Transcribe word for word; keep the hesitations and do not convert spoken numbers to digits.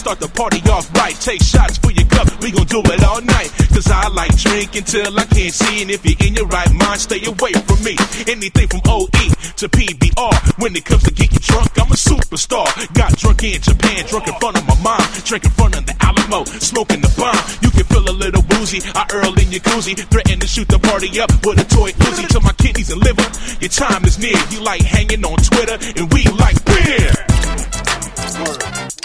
start the party off right. Take shots for your cup, we gon' do it all night. Cause I like drinking till I can't see. And if you're in your right mind, stay away from me. Anything from O E to P B R. When it comes to getting drunk, I'm a superstar. Got drunk in Japan, drunk in front of my mom. Drink in front of the Alamo, smoking the bomb. You can feel a little woozy, I earl in your koozie. Threaten to shoot the party up with a toy Uzi to my kidneys and liver. Your time is near, you like hanging on Twitter, and we like beer. Word.